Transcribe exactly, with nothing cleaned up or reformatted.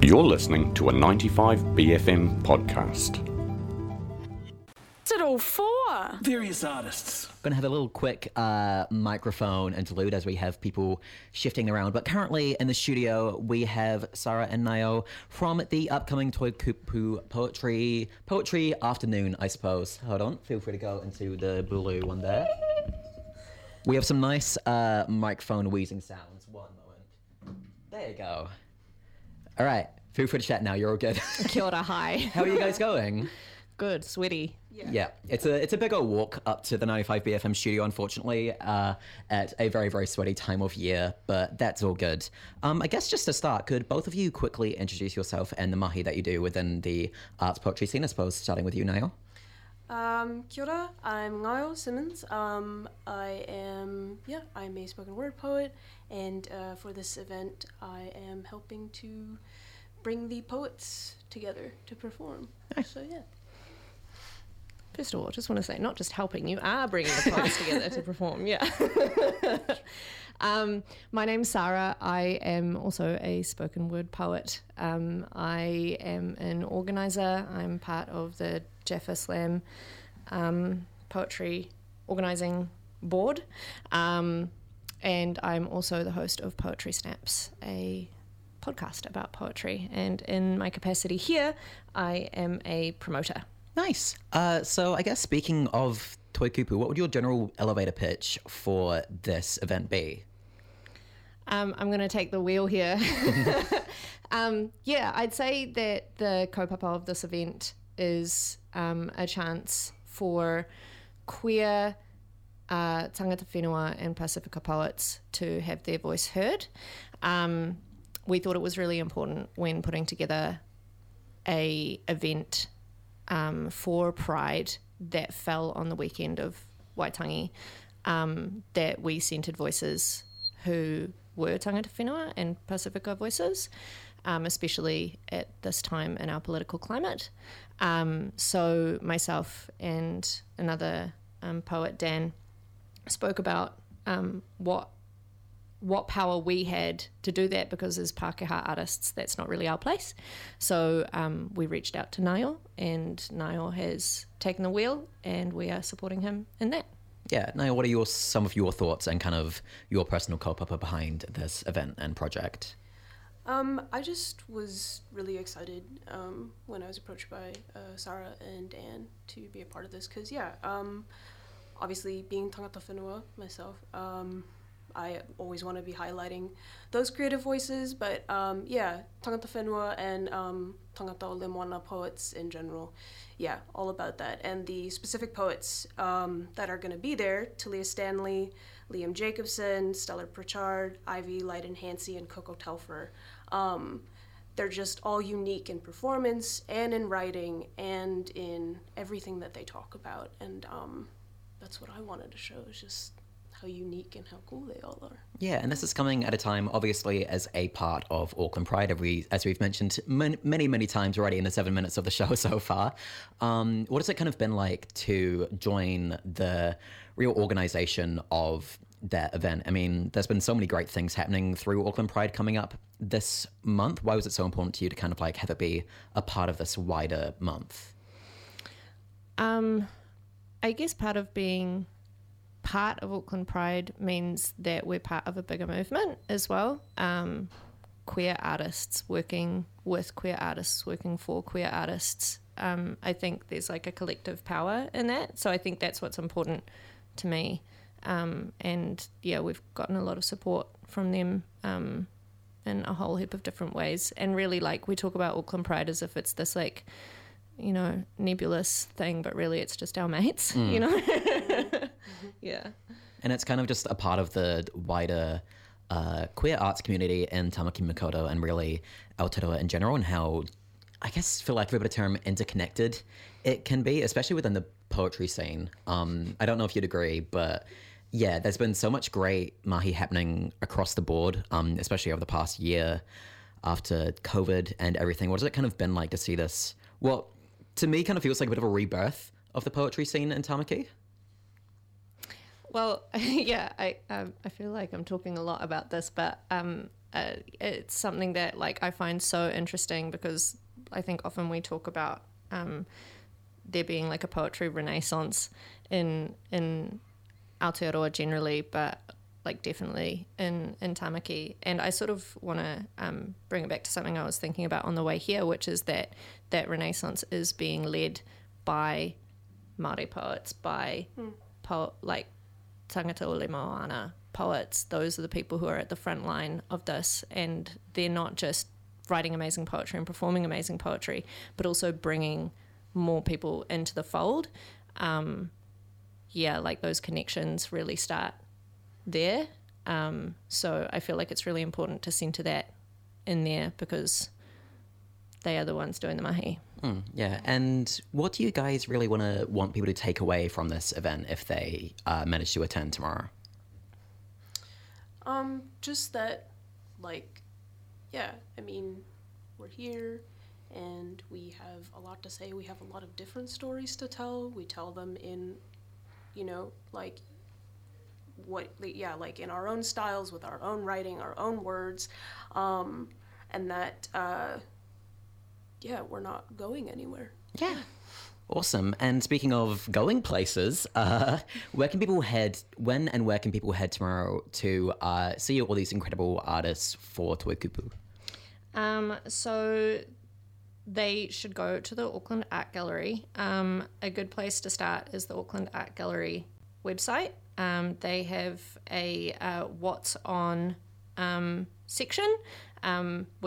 You're listening to a ninety-five B F M podcast. What's it all for? Various artists. Going to have a little quick uh, microphone interlude as we have people shifting around. But currently in the studio, we have Sarah and Nayo from the upcoming Toikupu Poetry Poetry Afternoon, I suppose. Hold on, feel free to go into the blue one there. We have some nice uh, microphone wheezing sounds. One moment. There you go. All right, feel free to chat now. You're all good. Kia ora, hi. How are you guys going? Good, sweaty. Yeah. yeah, it's a it's a big old walk up to the ninety-five B F M studio, unfortunately, uh, at a very, very sweaty time of year, but that's all good. Um, I guess just to start, could both of you quickly introduce yourself and the mahi that you do within the arts poetry scene, I suppose, starting with you, Nayo? Um, kia ora, I'm Ngaio Simmons. Um, I am, yeah, I'm a spoken word poet, and uh, for this event, I am helping to bring the poets together to perform. Nice. So, yeah. First of all, I just want to say, not just helping, you are bringing the poets together to perform, yeah. um, my name's Sarah. I am also a spoken word poet. Um, I am an organiser. I'm part of the Jaffa Slam um, poetry organising board. Um, and I'm also the host of Poetry Snaps, a podcast about poetry. And in my capacity here, I am a promoter. Nice. Uh, so I guess speaking of Toikupu, what would your general elevator pitch for this event be? Um, I'm going to take the wheel here. um, yeah, I'd say that the kaupapa of this event is um, a chance for queer uh, tangata whenua and Pasifika poets to have their voice heard. Um, we thought it was really important when putting together a event Um, for Pride that fell on the weekend of Waitangi, um, that we centred voices who were tangata whenua and Pasifika voices, um, especially at this time in our political climate. Um, so myself and another um, poet, Dan, spoke about um, what what power we had to do that, because as Pākehā artists, that's not really our place. So um, we reached out to Nayo, and Nayo has taken the wheel, and we are supporting him in that. Yeah, Nayo, what are your some of your thoughts and kind of your personal kaupapa behind this event and project? Um, I just was really excited um, when I was approached by uh, Sarah and Dan to be a part of this, because, yeah, um, obviously being tangata whenua myself, um, I always want to be highlighting those creative voices, but um, yeah, tangata whenua and um, tangata o le moana poets in general, yeah, all about that. And the specific poets um, that are going to be there, Talia Stanley, Liam Jacobson, Stellar Pritchard, Ivy Leiden-Hansey, and Coco Telfer. Um, they're just all unique in performance and in writing and in everything that they talk about. And um, that's what I wanted to show, is just how unique and how cool they all are. Yeah, and this is coming at a time, obviously, as a part of Auckland Pride, as, we, as we've mentioned many, many, many times already in the seven minutes of the show so far. Um, what has it kind of been like to join the real organisation of that event? I mean, there's been so many great things happening through Auckland Pride coming up this month. Why was it so important to you to kind of like have it be a part of this wider month? Um, I guess part of being part of Auckland Pride means that we're part of a bigger movement as well. Um, queer artists working with queer artists, working for queer artists. Um, I think there's like a collective power in that. So I think that's what's important to me. Um, and yeah, we've gotten a lot of support from them um, in a whole heap of different ways. And really, like, we talk about Auckland Pride as if it's this like, you know, nebulous thing, but really it's just our mates, mm. you know? Yeah. And it's kind of just a part of the wider uh, queer arts community in Tamaki Makaurau and really Aotearoa in general, and how, I guess, for lack of a better term, interconnected it can be, especially within the poetry scene. Um, I don't know if you'd agree, but yeah, there's been so much great mahi happening across the board, um, especially over the past year after COVID and everything. What has it kind of been like to see this? Well, to me, kind of feels like a bit of a rebirth of the poetry scene in Tamaki. Well, yeah, I um, I feel like I'm talking a lot about this, but um, uh, it's something that like I find so interesting because I think often we talk about um, there being like a poetry renaissance in in Aotearoa generally, but like definitely in, in Tamaki. And I sort of want to um, bring it back to something I was thinking about on the way here, which is that that renaissance is being led by Māori poets, by mm. po- like tangata o le moana poets. Those are the people who are at the front line of this, and they're not just writing amazing poetry and performing amazing poetry, but also bringing more people into the fold. Um, yeah, like those connections really start there. Um, so I feel like it's really important to centre that in there because they are the ones doing the mahi. Mm, yeah, and what do you guys really want to want people to take away from this event if they uh, manage to attend tomorrow? Um, just that, like, yeah, I mean, we're here and we have a lot to say. We have a lot of different stories to tell. We tell them in, you know, like, what, yeah, like in our own styles, with our own writing, our own words, um, and that, uh, yeah, we're not going anywhere. Yeah. Awesome. And speaking of going places, uh, where can people head, when and where can people head tomorrow to uh, see all these incredible artists for Toi Kupu? Um, so they should go to the Auckland Art Gallery. Um, a good place to start is the Auckland Art Gallery website. Um, they have a uh, What's On um, section, um,